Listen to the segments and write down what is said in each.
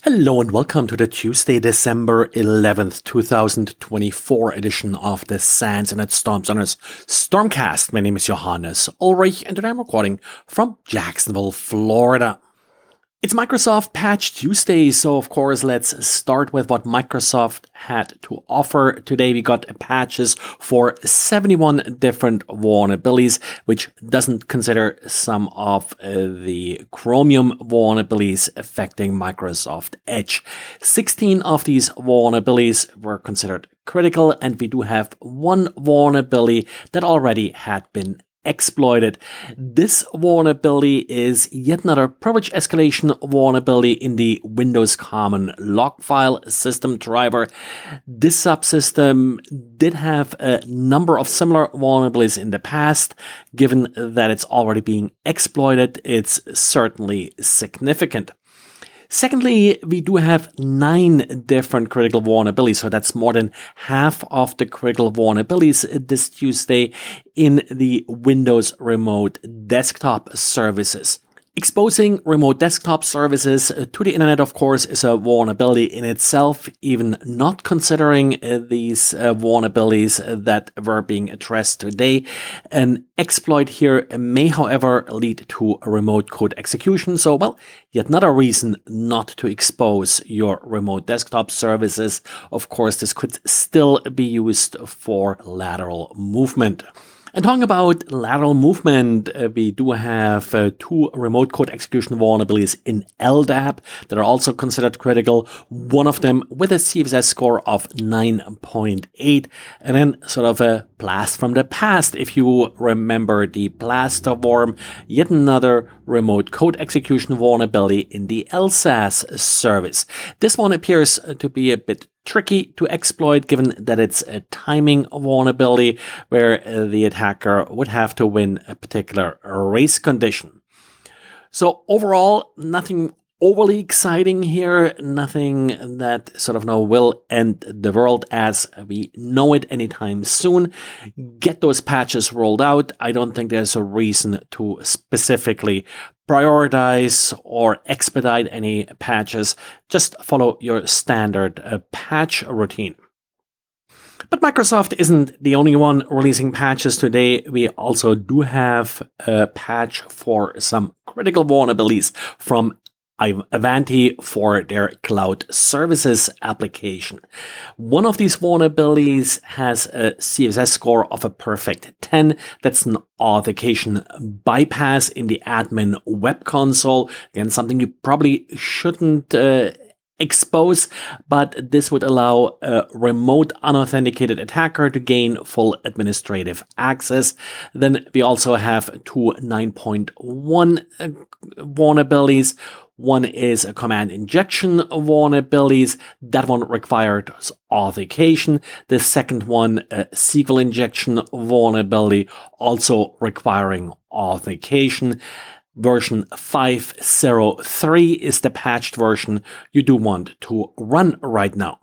Hello and welcome to the Tuesday, December 11th, 2024 edition of the SANS Internet Storm Center's Stormcast. My name is Johannes Ulrich and today I'm recording from Jacksonville, Florida. It's Microsoft Patch Tuesday, so of course let's start with what Microsoft had to offer. Today we got patches for 71 different vulnerabilities, which doesn't consider some of the Chromium vulnerabilities affecting Microsoft Edge. 16 of these vulnerabilities were considered critical, and we do have one vulnerability that already had been exploited. This vulnerability is yet another privilege escalation vulnerability in the Windows Common Log File System driver. This subsystem did have a number of similar vulnerabilities in the past. Given that it's already being exploited, it's certainly significant. Secondly, we do have 9 different critical vulnerabilities, so that's more than half of the critical vulnerabilities this Tuesday in the Windows Remote Desktop Services. Exposing remote desktop services to the internet, of course, is a vulnerability in itself, even not considering these vulnerabilities that were being addressed today. An exploit here may, however, lead to a remote code execution. So, well, yet another reason not to expose your remote desktop services. Of course, this could still be used for lateral movement. And talking about lateral movement, we do have 2 remote code execution vulnerabilities in LDAP that are also considered critical. One of them with a CVSS score of 9.8, and then sort of a blast from the past. If you remember the Plasterworm, yet another remote code execution vulnerability in the LSASS service. This one appears to be a bit tricky to exploit, given that it's a timing vulnerability where the attacker would have to win a particular race condition. So overall, nothing overly exciting here, nothing that sort of will end the world as we know it anytime soon. Get those patches rolled out. I don't think there's a reason to specifically prioritize or expedite any patches. Just follow your standard patch routine. But Microsoft isn't the only one releasing patches today. We also do have a patch for some critical vulnerabilities from Ivanti for their cloud services application. One of these vulnerabilities has a CVSS score of a perfect 10. That's an authentication bypass in the admin web console. Again, something you probably shouldn't expose, but this would allow a remote unauthenticated attacker to gain full administrative access. Then we also have 2 9.1 vulnerabilities. One is a command injection vulnerabilities. That one required authentication. The second one, a SQL injection vulnerability, also requiring authentication. Version 5.03 is the patched version you do want to run right now.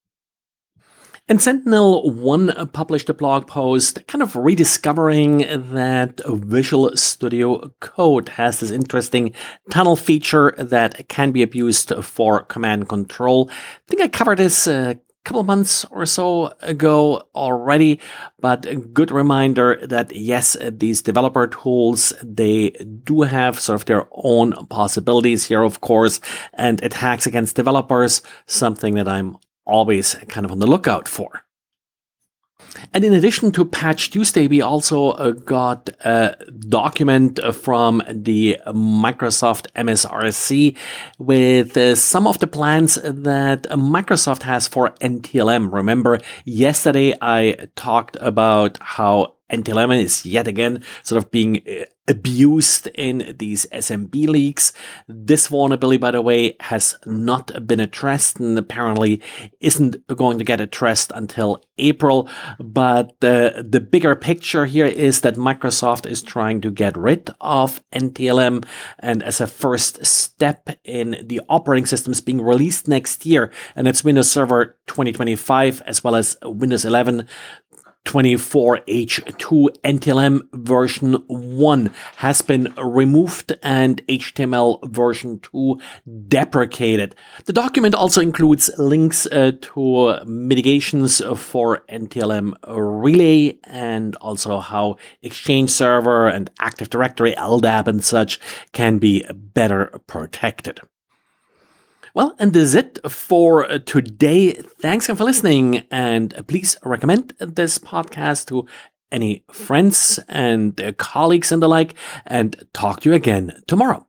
And Sentinel-1 published a blog post kind of rediscovering that Visual Studio Code has this interesting tunnel feature that can be abused for command control. I think I covered this a couple months or so ago already, but a good reminder that yes, these developer tools, they do have sort of their own possibilities here, of course, and attacks against developers, something that I'm always kind of on the lookout for. And in addition to Patch Tuesday, we also got a document from the Microsoft MSRC with some of the plans that Microsoft has for NTLM. Remember, yesterday I talked about how NTLM is yet again sort of being abused in these SMB leaks. This vulnerability, by the way, has not been addressed and apparently isn't going to get addressed until April. But the bigger picture here is that Microsoft is trying to get rid of NTLM, and as a first step in the operating systems being released next year, and it's Windows Server 2025 as well as Windows 11 24H2 NTLM version 1 has been removed and HTML version 2 deprecated. The document also includes links to mitigations for NTLM Relay and also how Exchange Server and Active Directory, LDAP and such can be better protected. Well, and this is it for today. Thanks again for listening, and please recommend this podcast to any friends and colleagues and the like, and talk to you again tomorrow.